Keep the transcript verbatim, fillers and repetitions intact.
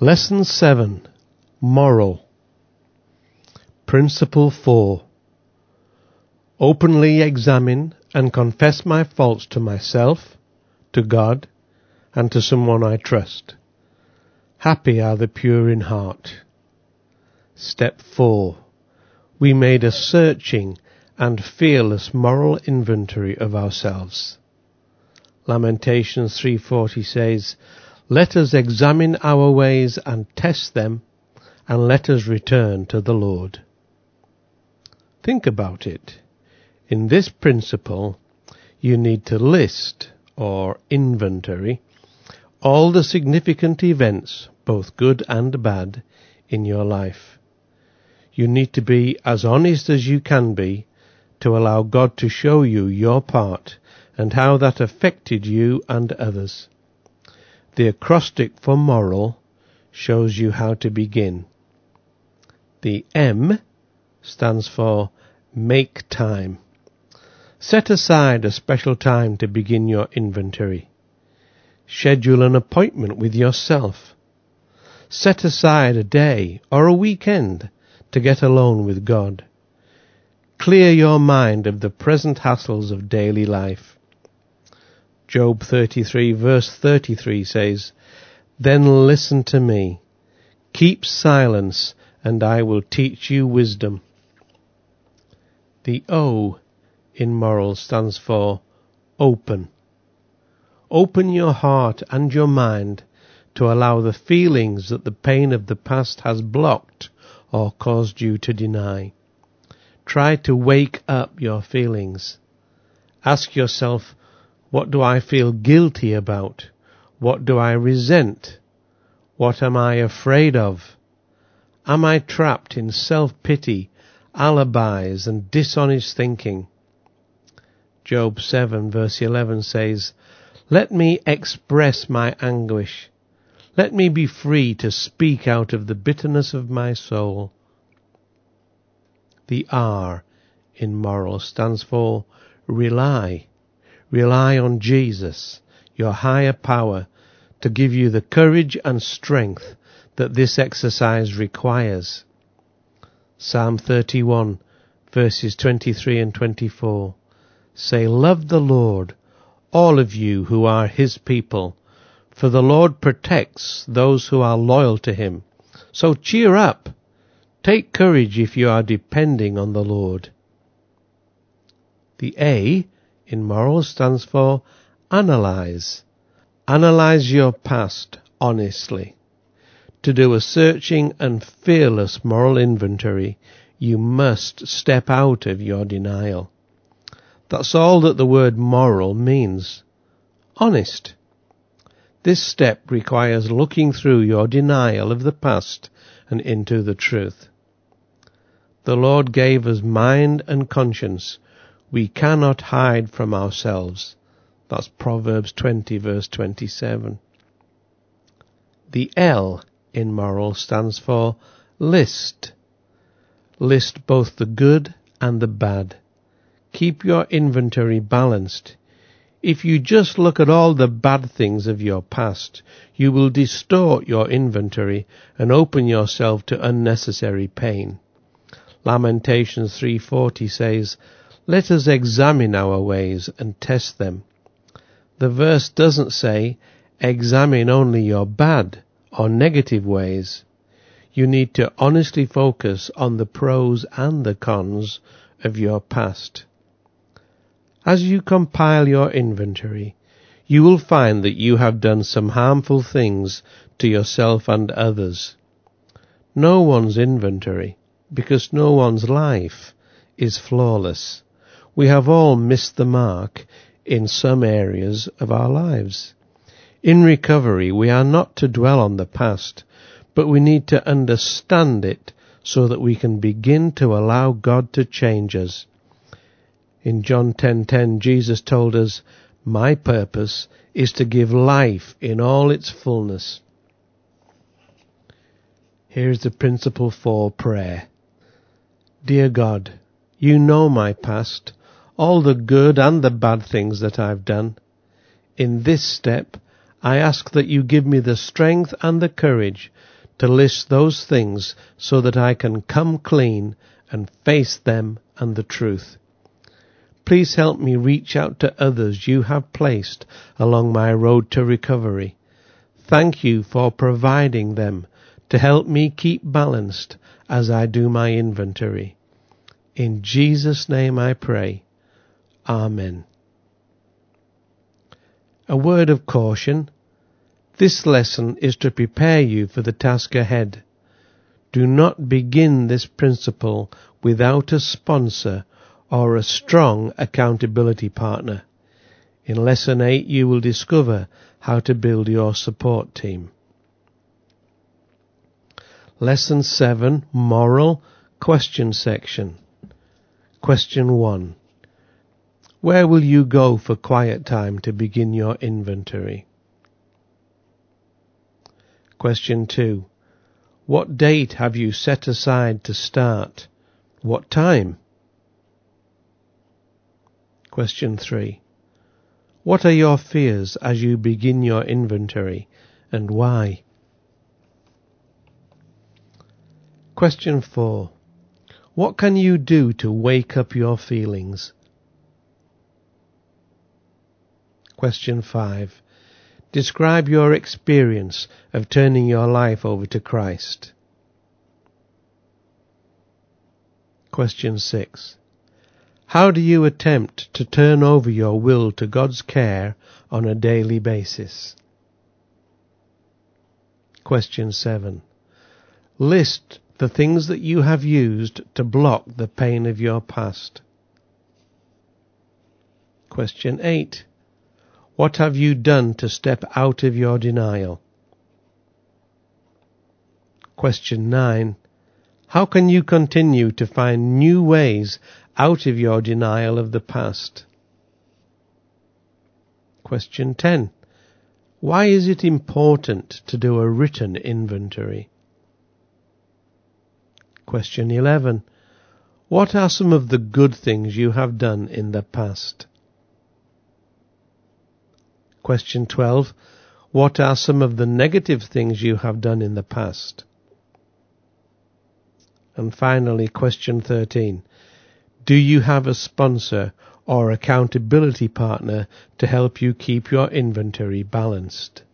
Lesson seven. Moral. Principle four. Openly examine and confess my faults to myself, to God, and to someone I trust. Happy are the pure in heart. Step four. We made a searching and fearless moral inventory of ourselves. Lamentations three forty says, "Let us examine our ways and test them, and let us return to the Lord." Think about it. In this principle, you need to list, or inventory, all the significant events, both good and bad, in your life. You need to be as honest as you can be to allow God to show you your part and how that affected you and others. The acrostic for moral shows you how to begin. The M stands for make time. Set aside a special time to begin your inventory. Schedule an appointment with yourself. Set aside a day or a weekend to get alone with God. Clear your mind of the present hassles of daily life. Job thirty-three verse thirty-three says, "Then listen to me. Keep silence, and I will teach you wisdom." The O in moral stands for open. Open your heart and your mind to allow the feelings that the pain of the past has blocked or caused you to deny. Try to wake up your feelings. Ask yourself, what do I feel guilty about? What do I resent? What am I afraid of? Am I trapped in self-pity, alibis, and dishonest thinking? Job seven verse eleven says, "Let me express my anguish. Let me be free to speak out of the bitterness of my soul." The R in moral stands for rely. Rely on Jesus, your higher power, to give you the courage and strength that this exercise requires. Psalm thirty-one, verses twenty-three and twenty-four say, "Love the Lord, all of you who are his people, for the Lord protects those who are loyal to him. So cheer up. Take courage if you are depending on the Lord." The A in moral stands for analyze. Analyze your past honestly. To do a searching and fearless moral inventory, you must step out of your denial. That's all that the word moral means. Honest. This step requires looking through your denial of the past and into the truth. The Lord gave us mind and conscience. We cannot hide from ourselves. That's Proverbs twenty verse twenty-seven. The L in moral stands for list. List both the good and the bad. Keep your inventory balanced. If you just look at all the bad things of your past, you will distort your inventory and open yourself to unnecessary pain. Lamentations three forty says, "Let us examine our ways and test them." The verse doesn't say, examine only your bad or negative ways. You need to honestly focus on the pros and the cons of your past. As you compile your inventory, you will find that you have done some harmful things to yourself and others. No one's inventory, because no one's life, is flawless. We have all missed the mark in some areas of our lives. In recovery, we are not to dwell on the past, but we need to understand it so that we can begin to allow God to change us. In John ten ten, Jesus told us, "My purpose is to give life in all its fullness." Here's the principle for prayer. Dear God, you know my past, all the good and the bad things that I've done. In this step, I ask that you give me the strength and the courage to list those things so that I can come clean and face them and the truth. Please help me reach out to others you have placed along my road to recovery. Thank you for providing them to help me keep balanced as I do my inventory. In Jesus' name I pray. Amen. A word of caution. This lesson is to prepare you for the task ahead. Do not begin this principle without a sponsor or a strong accountability partner. In Lesson eight you will discover how to build your support team. Lesson seven, Moral Question Section. Question one. Where will you go for quiet time to begin your inventory? Question two. What date have you set aside to start? What time? Question three. What are your fears as you begin your inventory, and why? Question four. What can you do to wake up your feelings? Question five. Describe your experience of turning your life over to Christ. Question six. How do you attempt to turn over your will to God's care on a daily basis? Question seven. List the things that you have used to block the pain of your past. Question eight. What have you done to step out of your denial? Question nine. How can you continue to find new ways out of your denial of the past? Question ten. Why is it important to do a written inventory? Question eleven. What are some of the good things you have done in the past? Question twelve. What are some of the negative things you have done in the past? And finally, question thirteen. Do you have a sponsor or accountability partner to help you keep your inventory balanced?